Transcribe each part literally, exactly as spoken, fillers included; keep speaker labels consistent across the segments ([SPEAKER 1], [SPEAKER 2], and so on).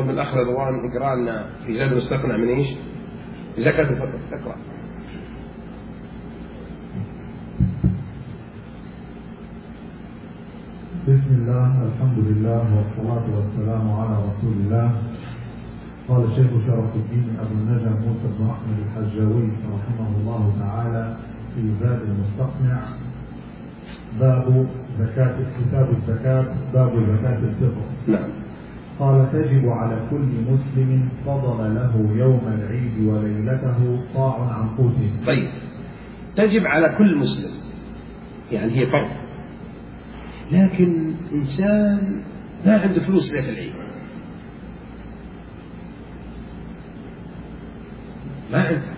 [SPEAKER 1] من الأخ رضوان يقرأ لنا في زاد المستقنع من إيش؟ زكاة الفطر. اقرأ.
[SPEAKER 2] بسم الله، الحمد لله، والصلاة والسلام على رسول الله. قال الشيخ شرف الدين أبو النجا موسى بن أحمد الحجاوي رحمه الله تعالى في زاد المستقنع: باب زكاة كتاب الزكاة، باب زكاة الفطر.
[SPEAKER 1] نعم.
[SPEAKER 2] قال: تجب على كل مسلم فضل له يوم العيد وليلته صاع عن قوته.
[SPEAKER 1] طيب، تجب على كل مسلم يعني هي فرض، لكن إنسان ما عنده فلوس ليلة العيد، ما عنده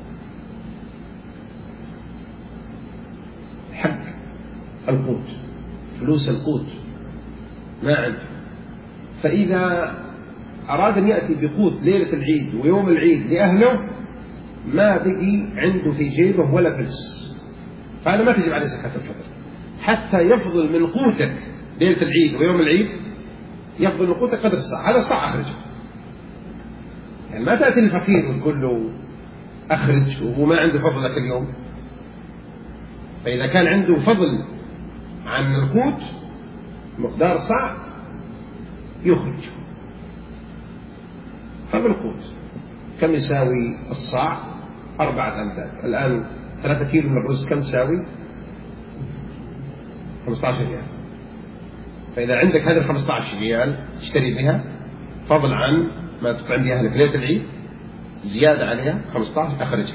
[SPEAKER 1] حق القوت، فلوس القوت ما عنده، فإذا أراد أن يأتي بقوت ليلة العيد ويوم العيد لأهله ما بقي عنده في جيبه ولا فلس، فهذا ما تجب عليه زكاة الفطر حتى يفضل من قوتك ليلة العيد ويوم العيد، يفضل من قوتك قدر الصاع، هذا الصاع أخرجه. يعني ما تأتي الفقير وتقول له أخرج وهو ما عنده فضل لك اليوم. فإذا كان عنده فضل عن القوت مقدار صاع يخرج. فضل القوت كم يساوي الصاع؟ أربعة أمداد. الآن ثلاثة كيلو من الرز كم تساوي؟ خمسة عشر ريال. فإذا عندك هذه الخمسة عشر ريال تشتري بها فضل عن ما تطعم بها أهلك ليلة العيد، زيادة عليها خمسة عشر أخرجها.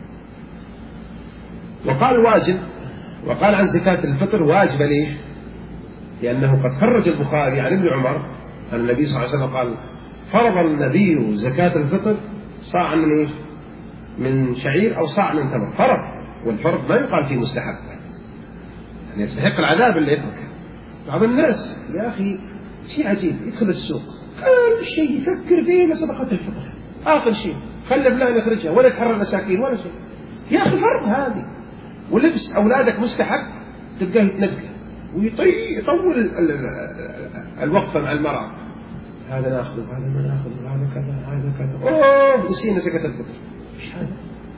[SPEAKER 1] وقال واجب، وقال عن زكاة الفطر واجبة. ليش؟ لأنه قد خرج البخاري عن ابن عمر أن النبي صلى الله عليه وسلم قال: فرض النبي زكاة الفطر صاعا من إيش؟ من شعير أو صاع من تمر. فرض، والفرض ما يقال فيه مستحب، يعني يستحق العذاب اللي يترك. بعض الناس يا أخي شيء عجيب، يدخل السوق كل شيء يفكر فيه لصدقة الفطر، آخر شيء خلي فلان يخرجها ولا يتحرر المساكين ولا شيء. يا أخي فرض هذه، ولبس أولادك مستحب تبقاه يتنقل ويطول الوقفة مع المرأة، هذا ناخذ هذا ما ناخذ هذا كذا هذا كذا، أوه نسينا زكاة الفطر. إيش هذا؟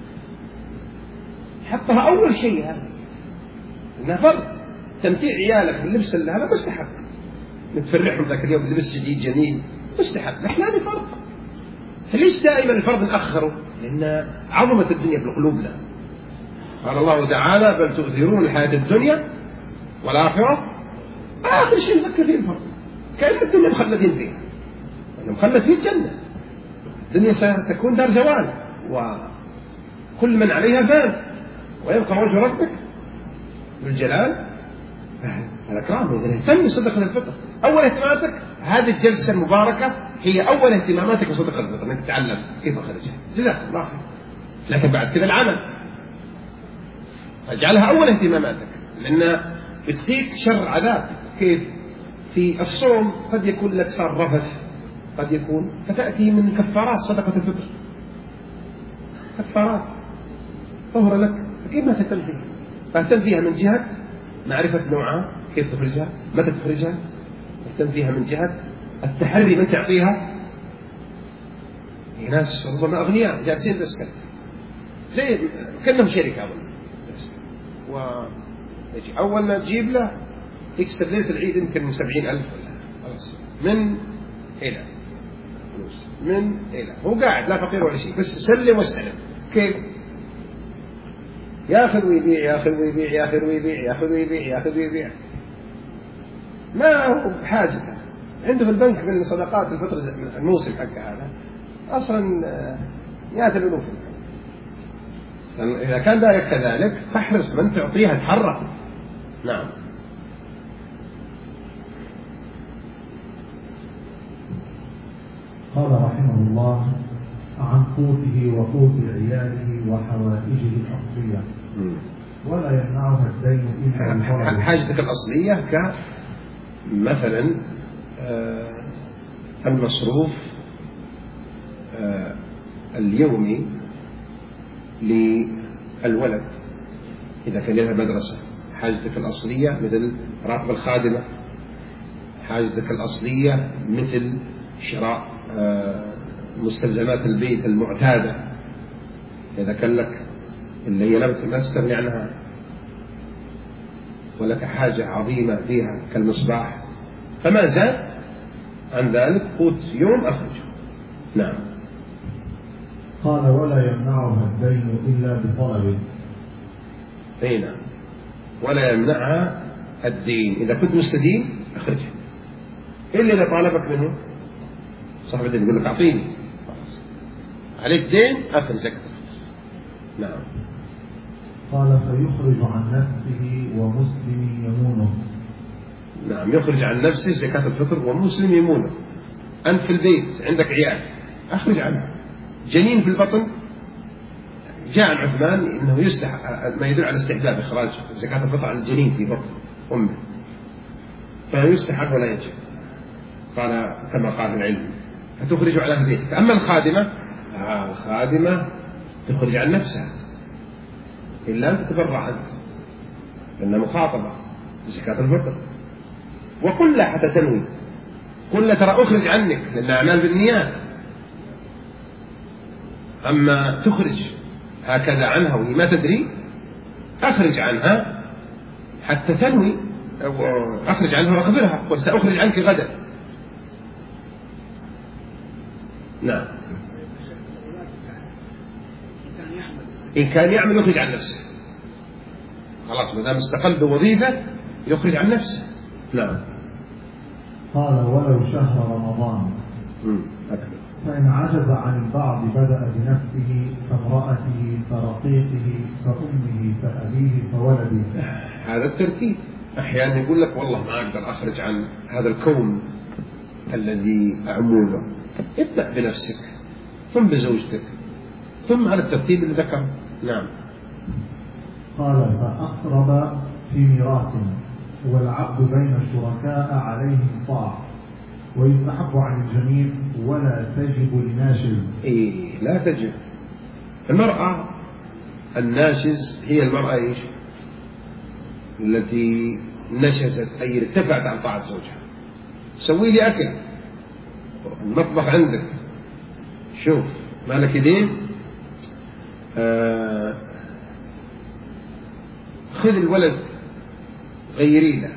[SPEAKER 1] حطها أول شيء، هذا إنها فرض. تمتيع عيالك باللبس اللي هذا مستحب، نتفرحهم ذاك اليوم بلبس جديد جميل مستحب، نحن هذه فرض. فليش دائما الفرض نأخره؟ لأن عظمة الدنيا في قلوبنا. قال الله تعالى: بل تؤثرون الحياة الدنيا والآخرة آخر شيء نفكر فيه الفرض، كأن الدنيا مخلدين فيها، يعني مخلد فيه الجنة. الدنيا ستكون دار زوال وكل من عليها فان، ويبقى وجه ربك بالجلال الأكرام. إذا اهتم بصدقة الفطر، أول اهتماماتك هذه الجلسة المباركة هي أول اهتماماتك بصدقة الفطر، أنك تتعلم كيف أخرجها، جزاك الله خير. لكن بعد كذا العمل اجعلها أول اهتماماتك، لأن بتقيك شر عذاب. كيف؟ في الصوم قد يكون لك صار رفث، قد يكون فتأتي من كفارات صدقة الفطر، كفارات طهر لك، فكيف ما تهتم فيها؟ فاهتم فيها من جهة معرفة نوعها، كيف تخرجها، متى تخرجها، تهتم فيها من جهة التحري من تعطيها. في ناس ربما أغنياء جالسين تسكت زي كأنهم شركة أظن، ويجي أول ما تجيب له يكسب ليلة العيد يمكن من سبعين ألف ولا خلاص، من إلى فلوس من إلى، هو قاعد لا فقير ولا شيء، بس سلم واستلم. كيف؟ ياخذ ويبيع ياخذ ويبيع ياخذ ويبيع ياخذ ويبيع ياخذ ويبيع، ما هو بحاجته. عنده في البنك من صدقات الفطر الموسم حقه هذا أصلا مئات الألوف. إذا كان ذلك كذلك فاحرص من تعطيها تحرك. نعم.
[SPEAKER 2] قال رحمه الله: عن قوته وقوت عياله وحوائجه الأصلية، ولا يمنعها الدين إلا بفرض.
[SPEAKER 1] حاجتك الأصلية كمثلا المصروف اليومي للولد إذا كان يذهب مدرسة، حاجتك الأصلية مثل راتب الخادمة، حاجتك الأصلية مثل شراء مستلزمات البيت المعتادة إذا كان لك اللي هي لا تستغني عنها ولك حاجة عظيمة فيها كالمصباح، فما زاد عن ذلك قوت يوم أخرجه. نعم.
[SPEAKER 2] قال ولا يمنعها الدين إلا بطلبه.
[SPEAKER 1] أي نعم، ولا يمنعها الدين، إذا كنت مستدين أخرجه، إلا إذا طالبك منه صاحب الدين يقول لك أعطيني عليك دين أخذ زكاة. نعم.
[SPEAKER 2] قال فيخرج عن نفسه ومسلم يمونه.
[SPEAKER 1] نعم، يخرج عن نفسه زكاة الفطر ومسلم يمونه. أنت في البيت عندك عيال أخرج عنه، جنين في البطن جاء عن عثمان إنه يستح ما يدل على استحباب إخراج زكاة الفطر عن الجنين في بطن أمه، فيستحب ولا يجب، قال كما قال العلم، فتخرج على أهل بيتك. أما الخادمة آه الخادمة تخرج عن نفسها إلا أن تتبرع أنت لأنها مخاطبة بزكاة الفطر، وكلها حتى تنوي، كلها ترى أخرج عنك لأن أعمال بالنيات. أما تخرج هكذا عنها وهي ما تدري، أخرج عنها حتى تنوي، أخرج عنها وأخبرها قل سأخرج عنك غدا. نعم. إن كان يعمل يخرج عن نفسه، خلاص ما دام استقل بوظيفة يخرج عن نفسه. نعم.
[SPEAKER 2] قال ولو شهر رمضان
[SPEAKER 1] أكبر.
[SPEAKER 2] فإن عجز عن البعض بدأ بنفسه كامرأته فرقيقه فأمه فأبيه فولده.
[SPEAKER 1] هذا الترتيب. أحيانا يقول لك والله ما أقدر أخرج عن هذا الكون الذي أعمله، ابدأ بنفسك ثم بزوجتك ثم على الترتيب اللي ذكر. نعم.
[SPEAKER 2] قال فأقرب في ميراث والعقد بين الشركاء عليهم صاع ويستحب عن الجميع ولا تجب لناشز.
[SPEAKER 1] إيه لا تجب. المرأة الناشز هي المرأة إيش؟ التي نشزت أي ارتفعت عن طاعة زوجها. سوي لي أكل، المطبخ عندك، شوف مالك يدين، آه خذ الولد غيري له،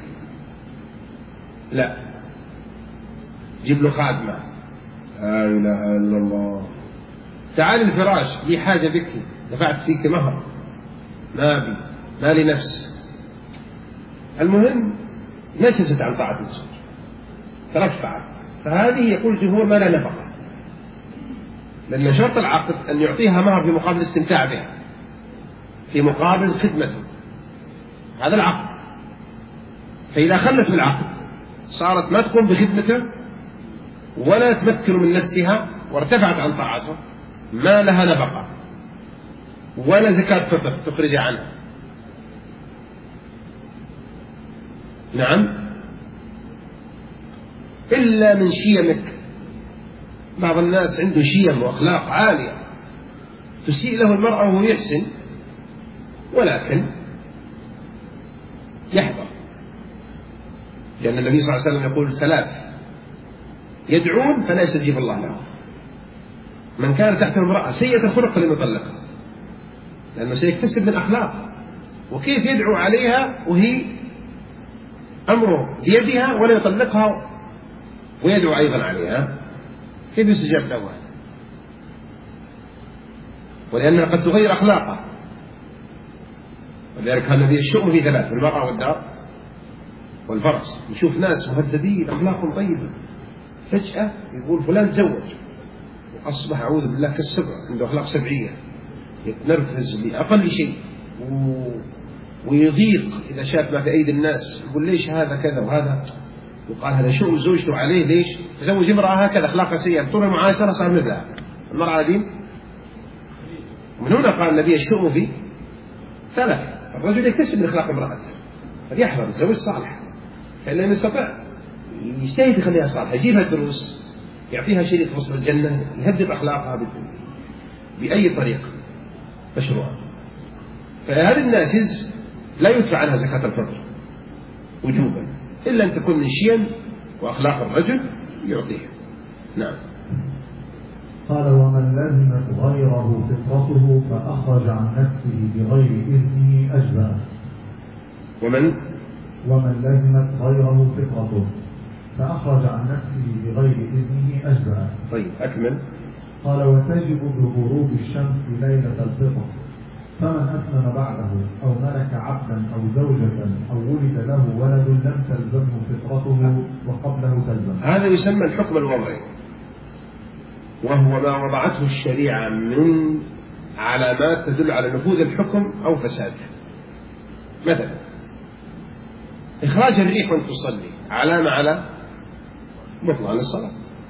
[SPEAKER 1] لا جيب له خادمة، لا إله إلا الله، تعال الفراش لي حاجة بك دفعت فيك مهر، ما بي ما لي نفس. المهم نشست عن طاعة الزوج ترفعت، فهذه يقول الجمهور ما لا نفقة، لأن شرط العقد أن يعطيها مهر في مقابل الاستمتاع بها، في مقابل خدمته، هذا العقد. فإذا خلت بالعقد صارت ما تقوم بخدمته ولا تمكن من نفسها وارتفعت عن طاعته، ما لها نفقة ولا زكاة فطر تخرج عنها. نعم. إلا من شيمك، بعض الناس عنده شيم وأخلاق عالية تسيء له المرأة وهو يحسن، ولكن يحذر، لأن النبي صلى الله عليه وسلم يقول ثلاث يدعون فلا يستجيب الله له: من كان تحته امرأة سيئة الخلق فليطلقها، لأنه سيكتسب من أخلاق، وكيف يدعو عليها وهي أمره بيدها ولا يطلقها ويدعو أيضا عليها؟ كيف يستجاب له؟ ولأنها قد تغير أخلاقها. ولذلك كان النبي الشؤم في ثلاث: المرأة والدار والفرس. نشوف ناس مهذبين أخلاقهم طيبة فجأة يقول فلان تزوج وأصبح أعوذ بالله كالسبع، عنده أخلاق سبعية، يتنرفز لأقل شيء و... ويضيق إذا شاف ما في أيدي الناس، يقول ليش هذا كذا وهذا، وقال هذا شؤم زوجته عليه، ليش تزوج امرأة هكذا أخلاقها سيئة، طول المعاشرة صار مثلها المرأة دي. ومن هنا قال النبي الشؤم في ثلاث: الرجل يكتسب من أخلاق امرأته فليحذر يتزوج صالح، فإن لم يستطع يجتهد يخليها صالحة، يجيبها دروس، يعطيها شيء في وصف الجنة، يهذب أخلاقها بأي طريق مشروع. فهذا الناشز لا يدفع عنها زكاة الفطر وجوبا إلا أن تكون من شيم وأخلاق الرجل يعطيها. نعم.
[SPEAKER 2] قال ومن لزمت غيره فطرته فأخرج عن نفسه بغير إذنه أجزأ.
[SPEAKER 1] ومن
[SPEAKER 2] ومن لزمت غيره فطرته فأخرج عن نفسه بغير إذنه أجزأ.
[SPEAKER 1] طيب أكمل.
[SPEAKER 2] قال وتجب بغروب الشمس ليلة الفطر، فمن أسلم بعده أو ملك عبدا أو زوجة أو ولد له ولد لم تلزمه فطرته وقبله تلزم.
[SPEAKER 1] هذا يسمى الحكم الوضعي، وهو ما وضعته الشريعة من علامات تدل على نفوذ الحكم أو فساده. مثلا إخراج الريح وأنت تصلي علامة على بطلان الصلاة.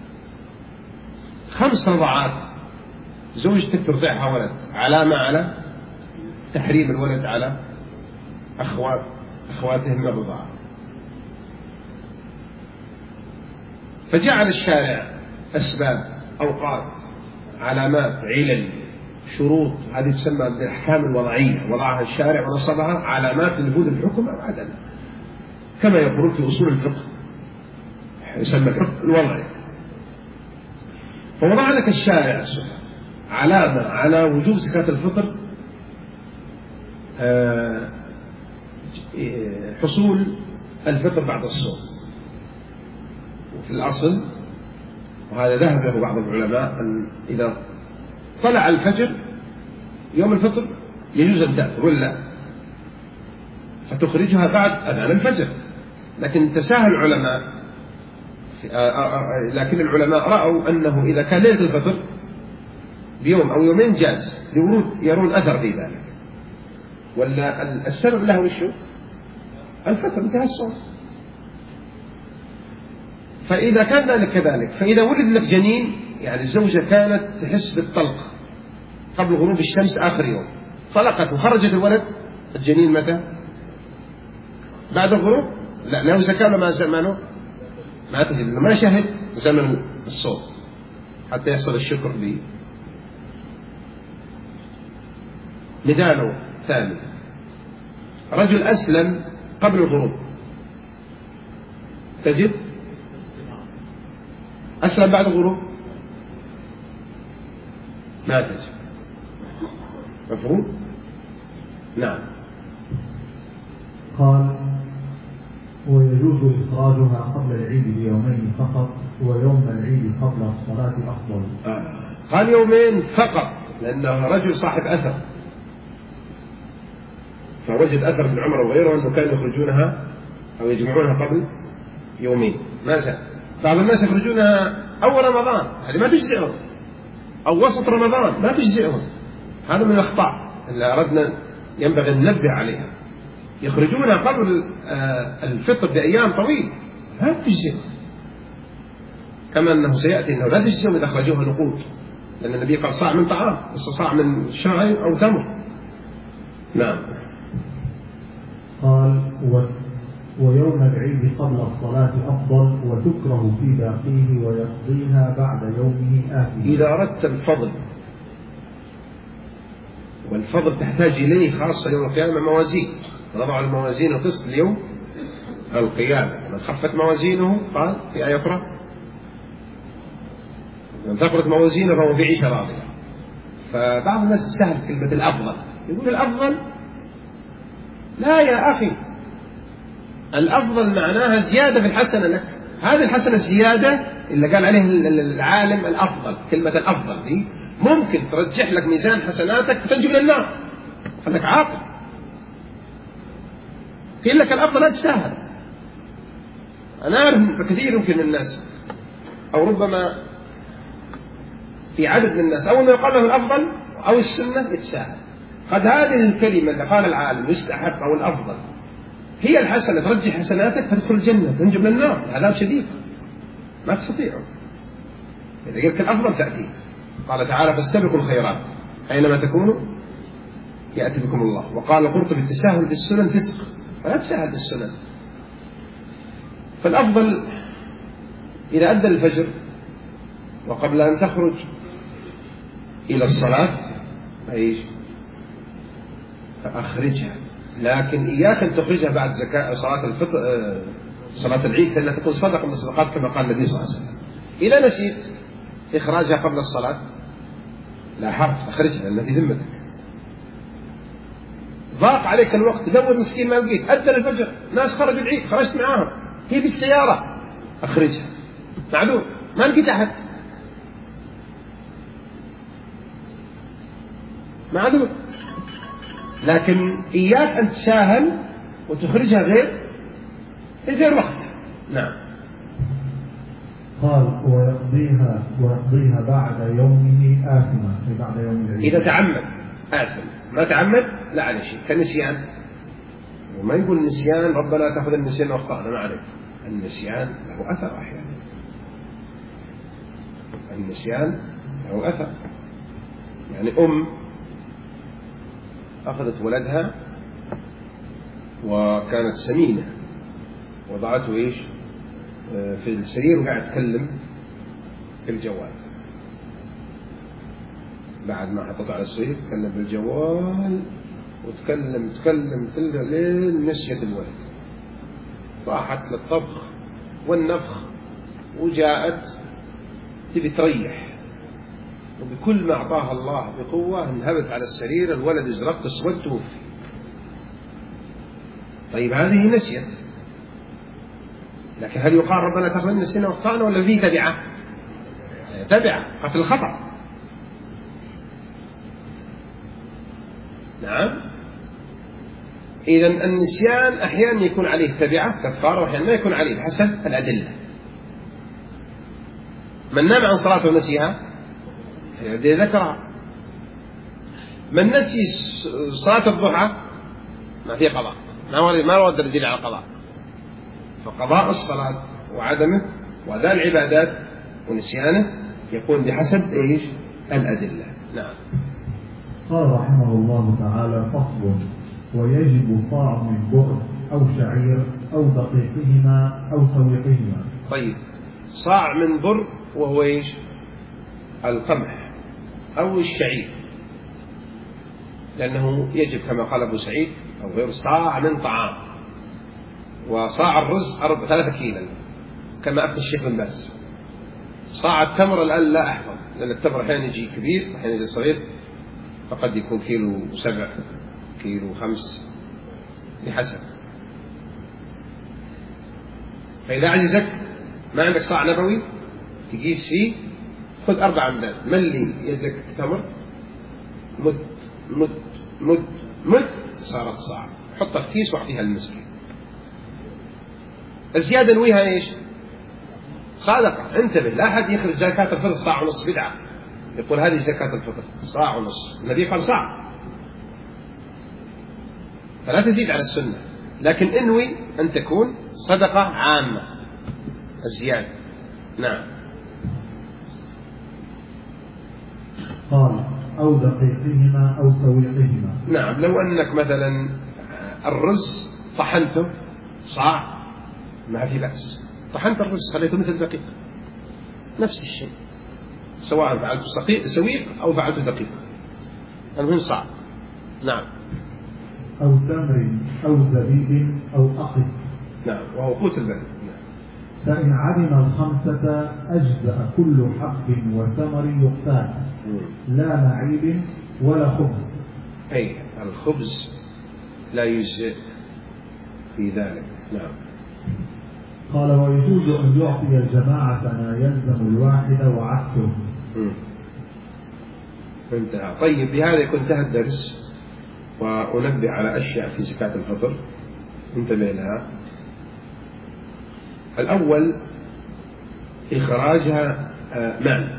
[SPEAKER 1] خمس رضعات زوجتك ترضعها ولد علامة على تحريم الولد على أخوات أخواتهم من الرضاعة. فجعل الشارع أسباب، أوقات، علامات، علل، شروط، هذه تسمى بالأحكام الوضعية، وضعها الشارع ونصبها علامات لنفوذ الحكم أو عدمه، كما يقولون في أصول الفقه يسمى الحكم الوضعي. فوضع لك الشارع علامة على وجوب زكاة الفطر حصول الفطر بعد الصوم. وفي الأصل، وهذا ذهب له بعض العلماء، أن إذا طلع الفجر يوم الفطر يجوز أن تأكل ولا فتخرجها بعد أذان الفجر. لكن تساهل العلماء، لكن العلماء رأوا أنه إذا كان ليلة الفطر بيوم أو يومين جاز، لورود يرون أثر في ذلك، ولا السبب له وشو؟ الفطر، انتهى الصوم. فإذا كان ذلك كذلك، فإذا ولد لك جنين، يعني الزوجة كانت تحس بالطلق قبل غروب الشمس آخر يوم، طلقت وخرجت الولد، الجنين متى؟ بعد الغروب؟ لا، له زكاة ولا ما زمانه؟ ما تجد، ما شهد زمن الصوم حتى يحصل الشكر به. مثاله ثاني، رجل أسلم قبل الغروب، تجد؟ أسلم بعد الغروب ما تجد. مفهوم؟ نعم.
[SPEAKER 2] قال ويجوز إخراجها قبل العيد بيومين فقط، ويوم العيد قبل الصلاة أفضل.
[SPEAKER 1] آه. قال يومين فقط لأنه رجل صاحب أثر، فوجد أثر ابن عمر وغيره أنه كانوا يخرجونها أو يجمعونها قبل يومين، ما زال. بعض الناس يخرجونها أول رمضان، هذه ما تجزئهم، أو وسط رمضان ما تجزئهم. هذا من الأخطاء اللي أردنا ينبغي أن ننبه عليها. يخرجونها قبل الفطر بأيام طويل، لا تجزئهم، كما أنه سيأتي أنه لا تجزئهم إذا أخرجوها نقود، لأن النبي قال صاع من طعام، صاع من شعير أو تمر. نعم.
[SPEAKER 2] قال ويوم العيد قبل الصلاة أفضل، وتكره في باقيه ويقضيها بعد يومه آتيه.
[SPEAKER 1] إذا أردت الفضل، والفضل تحتاج إليه خاصة يوم القيامة موازين، نضع الموازين القسط اليوم القيامة، من خفت موازينه قال في آية أخرى من ثقلت موازينه فهو في عيشة راضية. فبعض الناس يستهل كلمة الأفضل، يقول الأفضل، لا يا أخي، الأفضل معناها زيادة في الحسنة لك. هذه الحسنة الزيادة اللي قال عليه العالم الأفضل، كلمة الأفضل دي ممكن ترجح لك ميزان حسناتك فتنجو من النار، خلك عاقل. قيل لك الأفضل لا تساهل. أنا أعرف كثير يمكن الناس، أو ربما في عدد من الناس، أول ما يقال له الأفضل أو السنة يتساهل. قد هذه الكلمة اللي قال العالم يستحق أو الأفضل هي الحسنة ترجح حسناتك فتدخل الجنة تنجو من النار، عذاب شديد ما تستطيعه. إذا قلت الأفضل تأتي، قال تعالى فاستبقوا الخيرات أينما تكونوا يأتي بكم الله. وقال القرطبي التساهل بالسنن فسق، فلا تساهل بالسنن. فالأفضل إذا أدى الفجر وقبل أن تخرج إلى الصلاة أيش فأخرجها، لكن إياك أن تخرجها بعد زكاة صلاة الفطر صلاة العيد، لأنها تكون صدقة من الصدقات كما قال النبي صلى الله عليه وسلم. إذا نسيت إخراجها قبل الصلاة لا حرج، أخرجها لأنها في ذمتك. ضاق عليك الوقت، دور مسكين ما لقيت، أذن الفجر، ناس خرجوا العيد، خرجت معاهم، هي في السيارة، أخرجها، معلوم ما لقيت أحد، معلوم. لكن إياك أن تساهل وتخرجها غير غير وقتها. نعم.
[SPEAKER 2] قال ويقضيها ويقضيها بعد يومه آثما، أي بعد يوم العيد.
[SPEAKER 1] إذا تعمد آثم، ما تعمد لا عليه شيء، كالنسيان. وما يقول النسيان ربنا تأخذ النسيان وأخطأنا، ما عليك. النسيان له أثر أحيانا، النسيان له أثر. يعني أم أخذت ولدها وكانت سمينة، وضعته إيش في السرير وقاعد تكلم في الجوال. بعد ما حطته على السرير تكلم بالجوال وتكلم تكلم تلقى لين نسيت الولد، راحت للطبخ والنفخ وجاءت تبي تريح، وبكل ما أعطاها الله بقوة انهبت على السرير، الولد ازرق اسود توفي. طيب هذه نسيت، لكن هل يقال ربنا تأخذ النسيان وأخطأنا ولا فيه تبعة؟ تبعة، قتل الخطأ. نعم. إذن النسيان أحيانا يكون عليه تبعة كفارة، وأحيانا ما يكون عليه بحسب الأدلة. من نام عن صلاة ونسيها ذكرها. من نسي صلاة الضحى ما في قضاء، ما ورد ما ورد الدليل على القضاء. فقضاء الصلاة وعدمه وأداء العبادات ونسيانه يكون بحسب إيش؟ الأدلة. نعم.
[SPEAKER 2] قال رحمه الله تعالى: فصل: ويجب صاع من بر أو شعير أو دقيقهما أو سويقهما.
[SPEAKER 1] طيب، صاع من بر وهو إيش؟ القمح أو الشعير، لأنه يجب كما قال أبو سعيد أو غير صاع من طعام. وصاع الرز أربع ثلاثة كيلا كما أفتى الشيخ بن باز. صاع التمر الآن لا أحفظ، لأن التمر أحيانا يجي كبير أحيانا يجي صغير، فقد يكون كيلو سبع كيلو خمس بحسب. فإذا عجزك ما عندك صاع نبوي تقيس فيه، خذ أربع أمداد، ملي يدك تمر، مد مد مد مد صارت صاع، حطها في كيس واعطيها للمسكين. الزيادة نويها إيش؟ صادقة. انتبه، لا أحد يخرج زكاة الفطر صاع ونص، بدعة. يقول هذه زكاة الفطر صاع ونص، النبي قال صاع، فلا تزيد على السنة، لكن انوي أن تكون صدقة عامة الزيادة. نعم.
[SPEAKER 2] قال: أو دقيقهما أو سويقهما.
[SPEAKER 1] نعم. لو أنك مثلا الرز طحنته صاع ما في بأس، طحنت الرز خليته مثل دقيق، نفس الشيء، سواء فعلت سويق أو فعلت دقيق، المهم صاع. نعم.
[SPEAKER 2] أو تمر أو زبيب أو أقط.
[SPEAKER 1] نعم، وهو قوت البلد. نعم.
[SPEAKER 2] فإن علم الخمسة أجزأ كل حب وثمر يقتات، لا معيب ولا خبز.
[SPEAKER 1] أي الخبز لا يجزئ في ذلك. نعم.
[SPEAKER 2] قال: ويجوز أن يعطي الجماعة ما يلزم الواحد وعكسه.
[SPEAKER 1] انتهى. طيب، بهذا يكون انتهى الدرس، وأنبه على أشياء في زكاة الفطر انتبه لها. الأول إخراجها مال،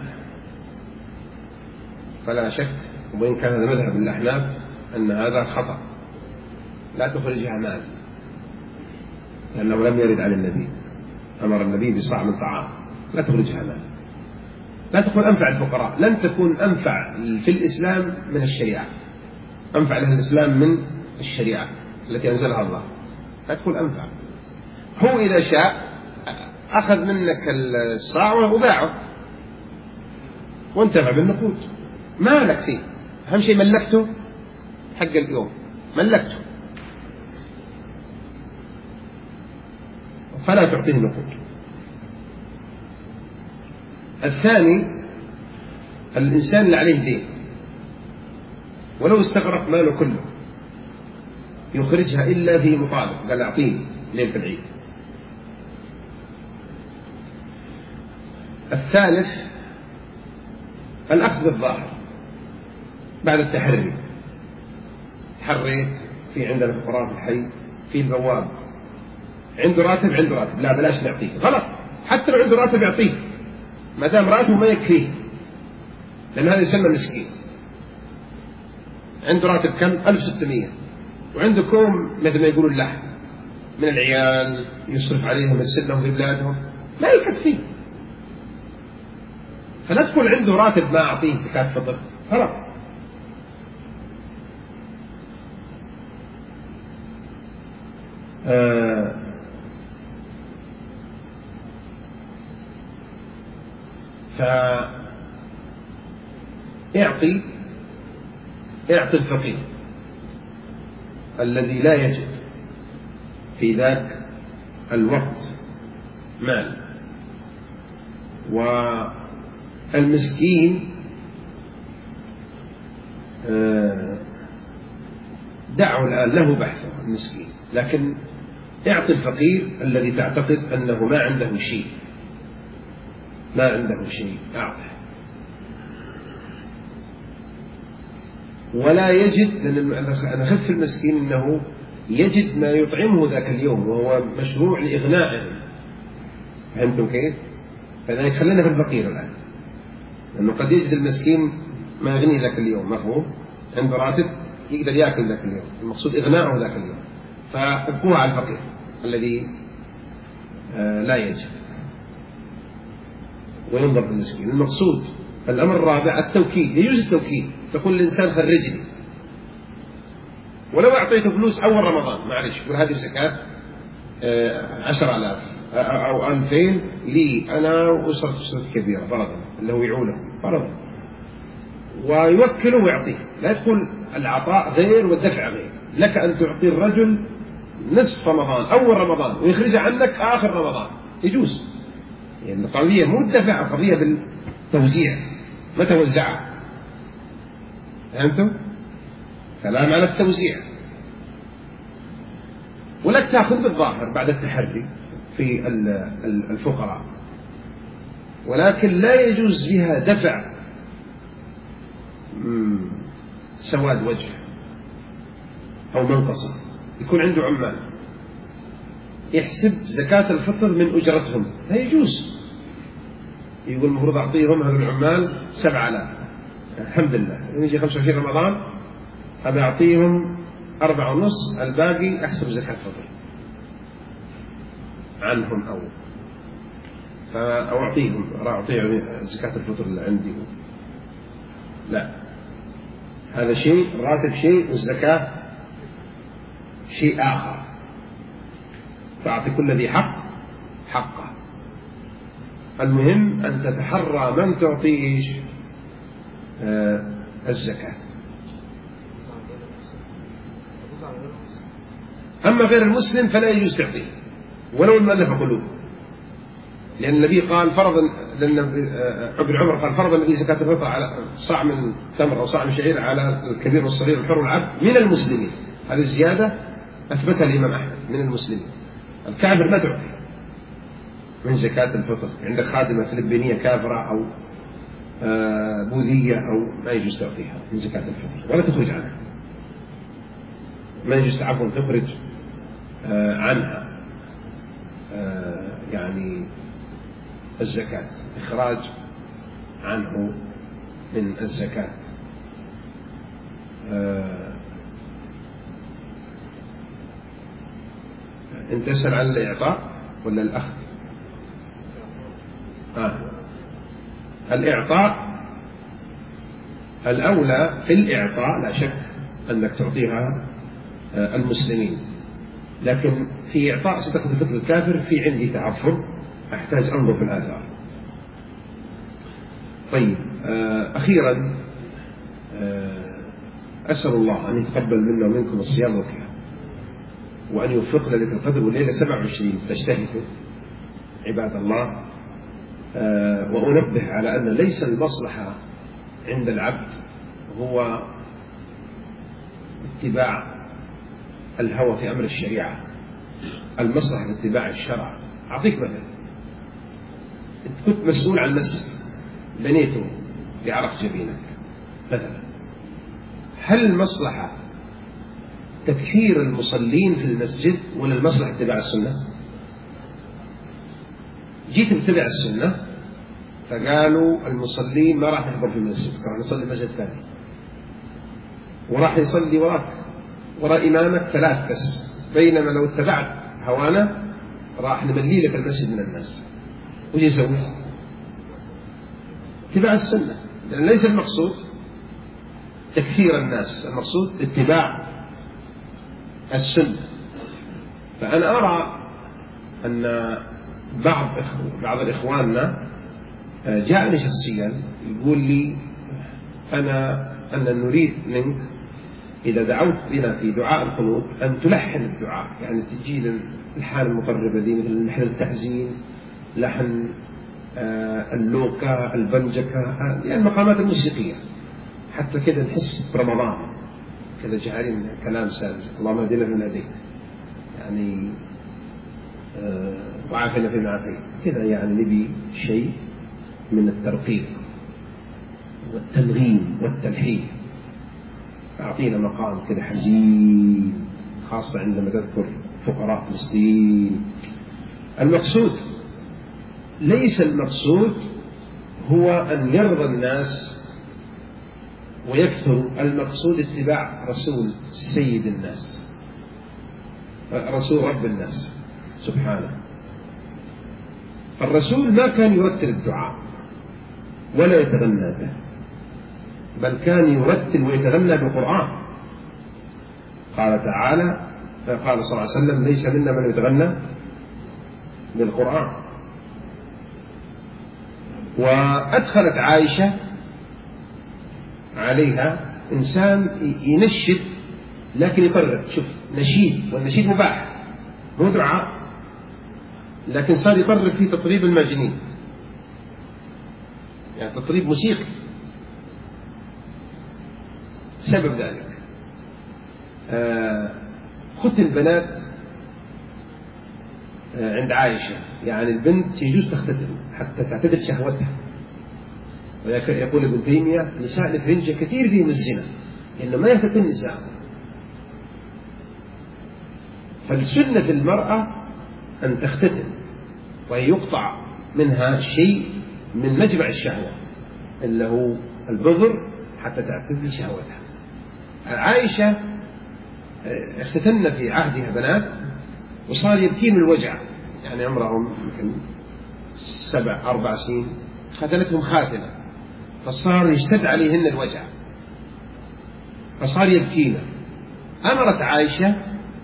[SPEAKER 1] فلا شك، وإن كان هذا مذهب الأحناف أن هذا خطأ، لا تخرجها مال، لأنه لم يرد عن النبي، أمر النبي بصاع من طعام، لا تخرجها مال، لا تكون أنفع الفقراء، لن تكون أنفع في الإسلام من الشريعة، أنفع لها الإسلام من الشريعة التي أنزلها الله، لا تكون أنفع. هو إذا شاء أخذ منك الصاع وباعه وانتفع بالنقود، ما لك فيه، أهم شيء ملكته حق اليوم، ملكته، فلا تعطيه نقود. الثاني الإنسان اللي عليه دين ولو استغرق ماله كله يخرجها إلا في مطالب، قال أعطيني ليلة العيد. الثالث الأخذ بالظاهر بعد التحري. تحريت في عندنا فقراء في الحي، في البواب عنده راتب عنده راتب، لا بلاش نعطيه، غلط. حتى لو عنده راتب يعطيه ما دام راتبه ما يكفيه، لأن هذا يسمى مسكين. عنده راتب كم؟ ألف وستمائة، وعنده كوم مثل ما يقولوا اللحم من العيال يصرف عليهم يرسل لهم في بلادهم، ما يكفيه. فلا تقول عنده راتب ما أعطيه زكاة فطر، غلط. آه فاعطي اعطي الفقير الذي لا يجد في ذاك الوقت مال، والمسكين دعه الآن له بحثه المسكين، لكن اعطي الفقير الذي تعتقد أنه ما عنده شيء، ما عنده شيء أعطه. ولا يجد، لأن أنا أخذت في المسكين أنه يجد ما يطعمه ذاك اليوم، وهو مشروع لإغنائه. فهمتم كيف؟ فذلك خلينا في الفقير الآن، لأنه قد يجد المسكين ما يغني ذاك اليوم، مفهوم؟ عنده راتب يقدر يأكل ذاك اليوم، المقصود إغنائه ذاك اليوم. فابقوها على الفقير الذي آه لا يجد، وينظر في المسكين. المقصود الأمر الرابع التوكيد. يجوز التوكيد، تقول الإنسان خرجني، ولو أعطيته فلوس أول رمضان معلش يقول هذه زكاة عشر آلاف أو ألفين لي أنا وأسرة أسرة كبيرة فرضا، اللي هو يعوله فرضا، ويوكله ويعطيه. لا تقول العطاء غير والدفع غير. لك أن تعطي الرجل نصف رمضان أول رمضان ويخرج عنك آخر رمضان، يجوز. يعني القضية مو الدفع، القضية بالتوزيع، ما توزعها. فهمتم؟ كلام على التوزيع. ولك تأخذ بالظاهر بعد التحري في الفقراء، ولكن لا يجوز بها دفع سواد وجه أو منقصة. يكون عنده عمال يحسب زكاة الفطر من أجرتهم، لا يجوز. يقول المفروض أعطيهم هذول العمال سبعة آلاف، الحمد لله يجي خمسة وعشرين رمضان أبي أعطيهم أربعة ونص، الباقي أحسب زكاة فطر عنهم، أو أو أعطيهم أعطيهم زكاة الفطر اللي عندي. لا، هذا شيء، الراتب شيء والزكاة شيء آخر. فأعطي كل ذي حق حقه. المهم أن تتحرى من تعطيه آه الزكاة. أما غير المسلم فلا يجوز تعطيه ولو المؤلف قلوب، لأن النبي قال فرض، لأن ابن عمر قال فرض النبي زكاة الفطر على صاع من تمر أو صاع من شعير على الكبير والصغير والحر والعبد من المسلمين. هذه الزيادة أثبتها الإمام أحمد، من المسلمين. الكافر ما تعطي من زكاة الفطر. عندك خادمة فلبينية كافرة أو بوذية أو ما يجوز تعطيها من زكاة الفطر ولا تخرج عنها، ما يجوز عفوا تخرج عنها يعني الزكاة، إخراج عنه من الزكاة. أنت تسأل عن الإعطاء ولا الأخذ؟ آه. الإعطاء الأولى في الإعطاء لا شك أنك تعطيها المسلمين، لكن في إعطاء صدقة الفطر الكافر في عندي تعفر، أحتاج أنظر في الآثار. طيب أخيرا أسأل الله أن يتقبل منا ومنكم الصيام والقيام، وأن يوفقنا ليلة القدر والليلة سبعة وعشرين تجتهدوا عباد الله. وأنبه على أن ليس المصلحة عند العبد هو اتباع الهوى في أمر الشريعة، المصلحة في اتباع الشرع. أعطيك مثل، أنت كنت مسؤول عن مسجد بنيته بعرق جبينك مثلا، هل المصلحة تكثير المصلين في المسجد ولا المصلحة اتباع السنة؟ جيت اتبع السنة فقالوا المصلين ما راح يحضر في المسجد، راح يصلي مسجد ثاني، وراح يصلي وراك وراء إمامك ثلاث بس، بينما لو اتبعت هوانا راح نملي لك المسجد من الناس. وش يسوي؟ اتباع السنة، لأن ليس المقصود تكثير الناس، المقصود اتباع السنة. فأنا أرى أن بعض بعض الإخواننا جاءني شخصيا يقول لي أنا أن نريد منك إذا دعوت بنا في دعاء القنوت أن تلحن الدعاء، يعني تجي الحان المطربة دي مثل لحن التحزين، لحن اللوكا، البنجكة، يعني المقامات الموسيقية، حتى كده نحس برمضان كذا جعلين كلام ساذج، اللهم اهدنا فيمن هديت، يعني وعافنا فيما عافيت كذا، يعني نبي شيء من الترقيق والتنغيم والتلحين. أعطينا مقام كذا حزين، خاصة عندما تذكر فقراء فلسطين. المقصود ليس المقصود هو أن يرضى الناس ويكثر، المقصود اتباع رسول سيد الناس، رسول رب الناس سبحانه. الرسول ما كان يرتل الدعاء ولا يتغنى به، بل كان يرتل ويتغنى بالقرآن. قال تعالى، قال صلى الله عليه وسلم: ليس منا من يتغنى بالقرآن. وأدخلت عائشة عليها إنسان ينشد لكن يطرب، شوف نشيد، والنشيد مباح مو دعاء، لكن صار يطرب في تطريب المجنين، يعني تطريب موسيقي. سبب ذلك آه خط البنات آه عند عائشة، يعني البنت يجوز تختتن حتى تعتدل شهوتها. ويقول ابن تيمية: نساء الفرنجة كثير فيهم الزنا لأنه ما يختتن النساء. فالسنة المرأة أن تختتن، ويقطع منها شيء من مجمع الشهوة اللي هو البذر حتى تعتدل شهوتها. عائشة اختتن في عهدها بنات وصار يبكين من الوجع، يعني عمرهم يمكن سبع أربع سنين، ختنتهم خاتنة، فصار يشتد عليهن الوجع فصار يبكين. أمرت عائشة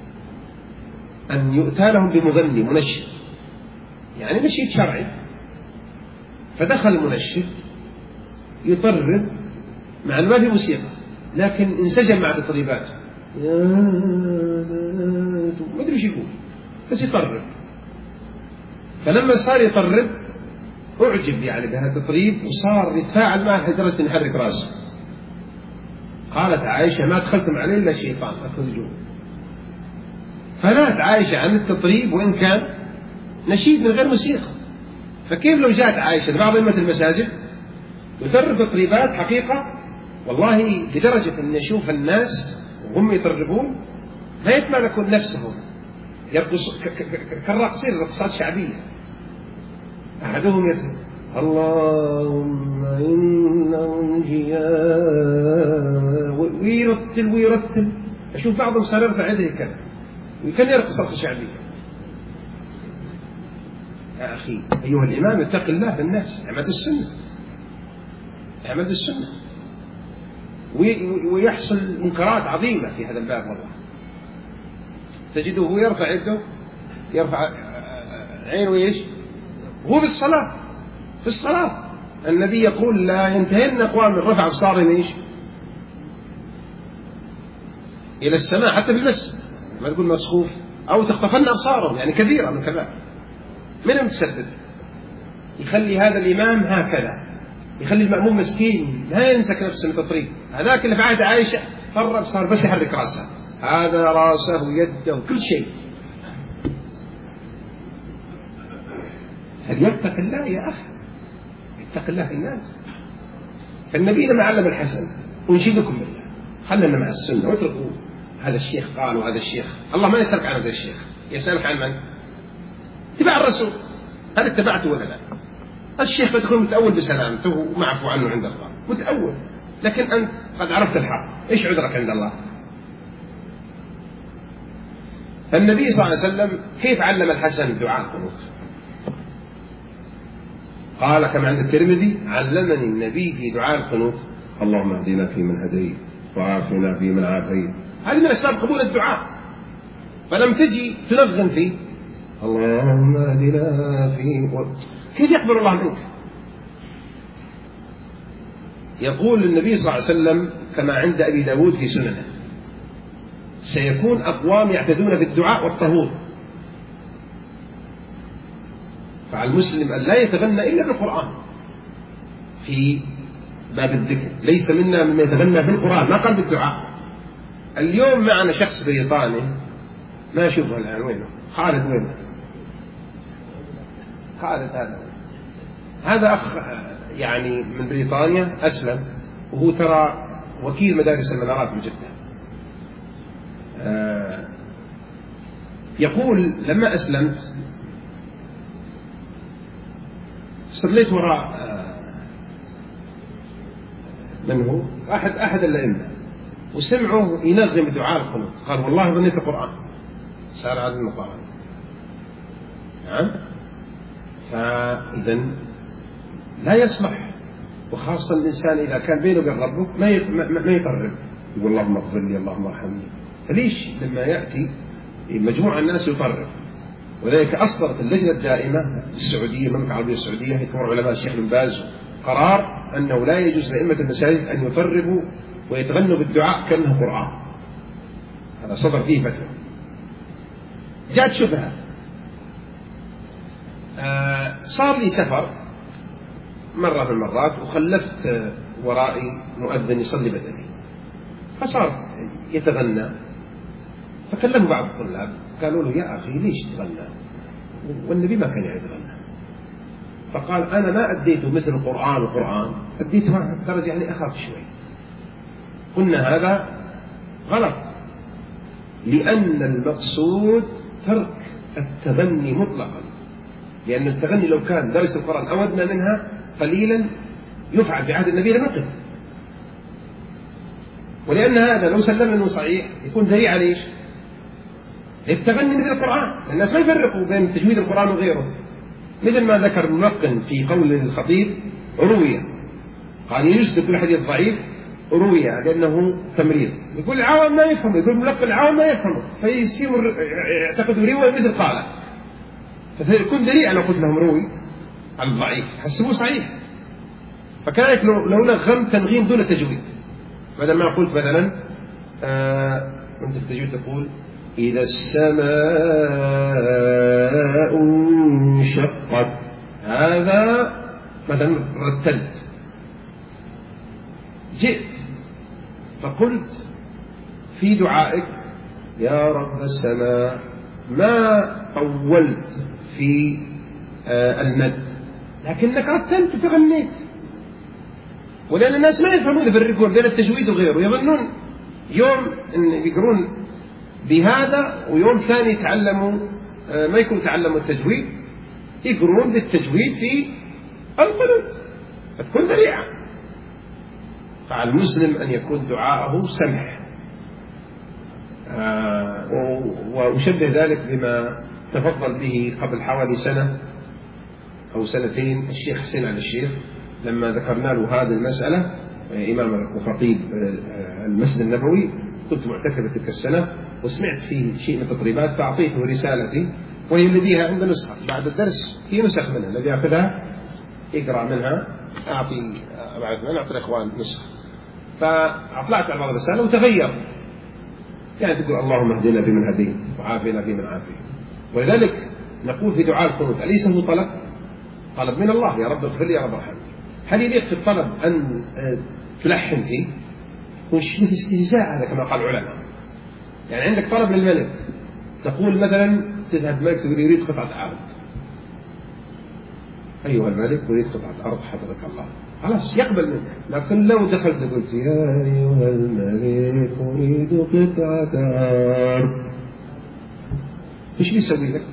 [SPEAKER 1] أن يؤتى لهم بمغني منشد، يعني نشيد شرعي، فدخل المنشد يطرب مع أنه ما في موسيقى، لكن انسجم مع تطريبات، ما أدري وش يقول بس يطرب. فلما صار يطرب أعجب يعني بهذا التطريب، وصار يتفاعل معه لدرجة أن يحرك راسه. قالت عائشة: ما دخلتم عليه إلا الشيطان أخرجوه. فنهت عائشة عن التطريب وإن كان نشيد من غير موسيقى. فكيف لو جاءت عائشة لبعض أئمة المساجد يطرب تطريبات حقيقة، والله لدرجة أن يشوف الناس وهم يطربون ما يتمالكون نفسهم، يرقص كالراقصين، رقصات شعبية. أحدهم يقول: اللهم إنهم جياء، ويرتل ويرتل. أشوف بعضهم صار يرفع يده كذا وكان يرقص رقصة شعبية. يا أخي أيها الإمام اتق الله بالناس، اعمد السنة، اعمد السنة. ويحصل منكرات عظيمة في هذا الباب، والله تجده هو يرفع يده، يرفع عينه ايش؟ هو في الصلاة، في الصلاة النبي يقول: لا ينتهين أقوام من رفع أبصارهم ايش؟ إلى السماء، حتى في المسجد ما تقول مسخوف أو تخطفن أبصارهم، يعني كبيرة من كبائر. من المتسدد يخلي هذا الإمام هكذا يخلي المأموم مسكين لا يمسك نفسه من التطريق. هذاك اللي في عهد عائشة قرب صار بس يحرك رأسه، هذا رأسه ويده وكل شيء. هل يتق الله يا أخي؟ يتق الله في الناس. فالنبي لما علم الحسن أنشدكم بالله خلنا مع السنة واتركوا هذا الشيخ قال وهذا الشيخ. الله ما يسألك عن هذا الشيخ، يسألك عن من؟ اتباع الرسول. هل اتبعته ولا لا؟ الشيخ قد يكون متأول بسلامته ومعفو عنه عند الله، متأول، لكن أنت قد عرفت الحق، إيش عذرك عند الله؟ فالنبي صلى الله عليه وسلم كيف علم الحسن الدعاء القنوت؟ قال كما عند الترمذي: علمني النبي في دعاء القنوت اللهم اهدنا فيمن هديت وعافنا فيمن عافيت. هذه من أسباب قبول الدعاء. فلم تجي تنغم فيه اللهم اهدنا فيه و... كيف يقبل الله منك؟ يقول النبي صلى الله عليه وسلم كما عند أبي داود في سننه: سيكون أقوام يعتدون بالدعاء والطهور، فعلى المسلم أن لا يتغنى إلا بالقرآن في باب الذكر. ليس منا من يتغنى بالقرآن، ما قال بالدعاء. اليوم معنا شخص بريطاني ما أشوفه الآن، وينه؟ خالد وينه؟ خالد هذا هذا أخ يعني من بريطانيا أسلم، وهو ترى وكيل مدارس المنارات بجدة. آه يقول لما أسلمت صليت وراء آه من هو؟ أحد أحد الأئمة، وسمعوا ينغم دعاء القنوت، قال والله ظنيت القرآن. صار هذا المقارنة. نعم. فإذا لا يسمح، وخاصة الإنسان إذا كان بينه وبين ربه ما ما يقرب يقول اللهم اغفر لي اللهم ارحمني. فليش لما يأتي مجموعة الناس يقرب؟ وذلك أصدرت اللجنة الدائمة السعودية المملكة العربية السعودية يكون علماء الشيخ بن باز قرار أنه لا يجوز لأئمة المساجد أن يقربوا ويتغنوا بالدعاء كأنه قرآن. هذا صدر فيه فتوى. جاءت شبهة. آه صار لي سفر مرة من المرات وخلفت ورائي مؤذن يصلي بدني، فصار يتغنى، فكلموا بعض الطلاب قالوا له يا أخي ليش تغنى؟ والنبي ما كان يتغنى. فقال أنا ما أديته مثل القرآن القرآن أديته درجة يعني أخاف شوي. قلنا هذا غلط، لأن المقصود ترك التغني مطلقا، لأن التغني لو كان درس القرآن أو أدنى منها قليلا يفعل في عهد النبي لم يقل. ولأن هذا لو سلم أنه صحيح يكون ذريعة ليش؟ التغني مثل القرآن. الناس ما يفرقوا بين تجويد القرآن وغيره، مثل ما ذكر الملقن في قول الخطيب روية، قال يجوز لكل حديث ضعيف روية لأنه تمريض. يقول العوام ما يفهم، يقول الملقن العوام ما يفهم، فيصير يعتقدوا روية مثل قال، فيكون ذريعة لو قلت لهم روي على الضعيف حسبوه صحيح. فكذلك لو لو نغم تنغيم دون تجويد، بدل ما قلت مثلا آه أنت في التجويد تقول إذا السماء انشقت، هذا مثلا رتلت. جئت فقلت في دعائك يا رب السماء ما طولت في آه المد، لكنك رتلت وتغنيت. ولأن الناس ما يفهمون يفرقون بين التجويد وغيره، يظنون يوم إن يقرون بهذا ويوم ثاني يتعلموا آه ما يكون تعلموا التجويد، يقرون بالتجويد في القنوت، فتكون ذريعة. فعلى المسلم أن يكون دعاءه سمح. آه وأشبه ذلك بما تفضل به قبل حوالي سنة أو سنتين الشيخ حسين علي الشيخ، لما ذكرنا له هذه المسألة إمام وخطيب المسجد النبوي. كنت معتكف تلك السنة وسمعت فيه شيء من التطريبات، فأعطيته رسالتي وهي الذي عند نسخة بعد الدرس، في نسخ منها الذي يأخذها يقرأ منها، أعطي بعد ما نعطي الإخوان نسخة. فأطلعت على بعض الرسالة وتغير، يعني تقول اللهم اهدنا فيمن هديت وعافنا فيمن عافيت. ولذلك نقول في دعاء القنوت أليس هو طلب؟ طلب من الله، يا رب اغفر لي يا رب ارحمني. هل يليق في الطلب أن تلحن فيه؟ وش استهزاء هذا كما قال العلماء. يعني عندك طلب للملك، تقول مثلا تذهب الملك تقول يريد قطعة أرض، أيها الملك أريد قطعة أرض حفظك الله، خلاص يقبل منك. لكن لو دخلت قلت يا أيها الملك أريد قطعة أرض، إيش بيسوي لك؟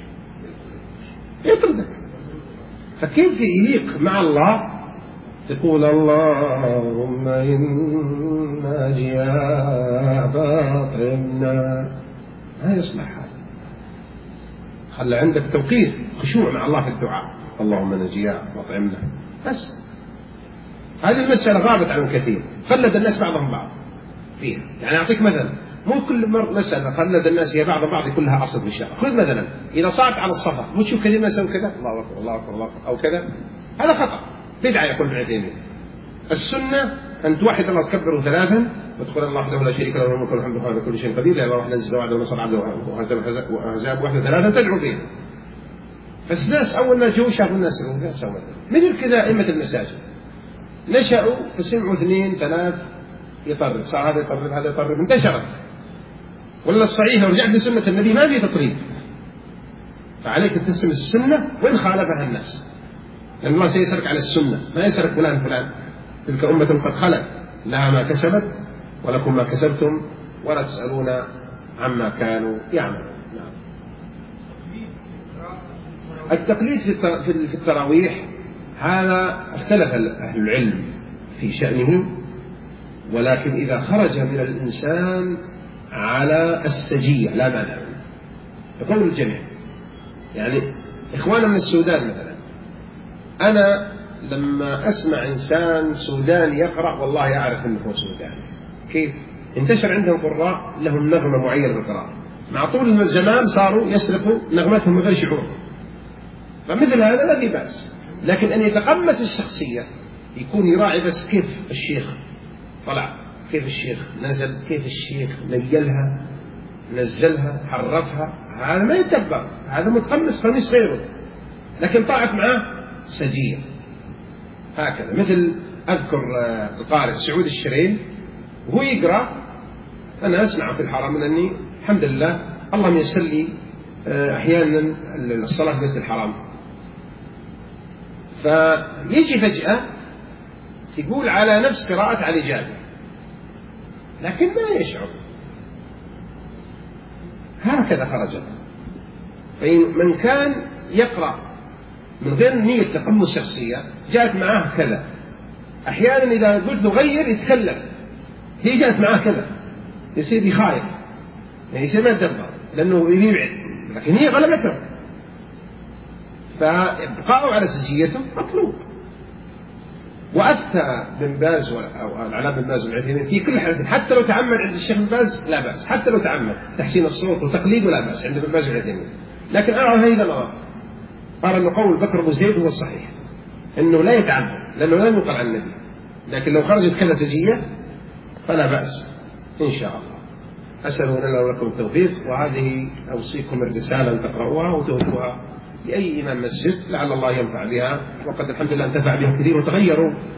[SPEAKER 1] يطردك. فكيف يليق مع الله تقول اللهم إنا جياع فاطعمنا؟ ما يصلح هذا. خلى عندك توقير خشوع مع الله في الدعاء، اللهم إنا جياع فاطعمنا بس. هذه المسألة غابت عن كثير، خلد الناس بعضهم بعض فيها. يعني أعطيك مثلا، مو كل مرة مسألة خلد الناس فيها بعض بعض كلها أصل في الشرع. خذ مثلا إذا صعدت على الصفا وتشوف كثير ما يسوي كذا، الله أكبر الله أكبر الله أكبر أو كذا، هذا خطأ بدعة يقول ابن عثيمين. السنة أن توحد الله تكبره ثلاثا وتقول الله وحده لا شريك له له الملك والحمد لله على كل شيء قدير، لا إله إلا الله نزل وعده ونصر عبده وهزم وحده ثلاثا تدعو فيه. بس الناس أول ما جو شافوا الناس سووا مثل كذا. أئمة المساجد نشأوا فسمعوا اثنين ثلاث يطرب، صار هذا يطرب هذا يطرب، انتشرت. ولا الصحيح لو رجعت لسنة النبي ما في تطريب، فعليك تسلم السنة وإن خالفها الناس، لأن الله سيسألك على السنة ما يسألك فلان فلان. تلك أمة قد خلت لها ما كسبت ولكم ما كسبتم ولا تسألون عما كانوا يعملون. نعم. التقليد في التراويح هذا اختلف أهل العلم في شأنه، ولكن إذا خرج من الإنسان على السجية لا مانع، بقول الجميع. يعني إخوانا من السودان مثلا، أنا لما أسمع إنسان سوداني يقرأ والله أعرف أنه هو سوداني. كيف؟ انتشر عندهم قراء لهم نغمة معينة بالقراءة، مع طول الزمان صاروا يسرقوا نغمتهم من غير شعور. فمثل هذا لا في بأس، لكن أن يتقمص الشخصية يكون يراعي بس كيف الشيخ طلع، كيف الشيخ نزل، كيف الشيخ نيلها نزلها حرفها، هذا ما يتبع، هذا متقمص قميص غيره. لكن طلعت معه سجية هكذا. مثل أذكر القارئ سعود الشرين وهو يقرأ، أنا أسمع في الحرم لأني الحمد لله الله ييسر لي أحيانا الصلاة في مسجد الحرام، فيجي فجأة يقول على نفس قراءة علي جابر لكن ما يشعر، هكذا خرجت. فمن كان يقرأ من غير نية تقمص شخصية جاءت معاه كذا، أحيانا إذا قلت له غير يتكلم، هي جاءت معاه كذا يصير يخايف، يعني يصير ما يتدبر لأنه يبعد، لكن هي غلبته، فإبقاؤه على سجيته مطلوب. وأفتى بن باز أو العلاء بن باز والعثيمين في كل حالة، حتى لو تعمد عند الشيخ بن باز لا بأس، حتى لو تعمد تحسين الصوت وتقليد لا بأس عند بن باز والعثيمين. لكن أرى هذا الأمر، أرى أن قول بكر بن زيد هو الصحيح، أنه لا يتعمد لأنه لا ينقل عن النبي، لكن لو خرجت كذا سجية فلا بأس إن شاء الله. أسأل لنا ولكم التوفيق، وهذه أوصيكم الرسالة أن تقرأوها وتهدوها لأي إمام مسجد لعل الله ينفع بها، وقد الحمد لله انتفع بها كثير وتغيروا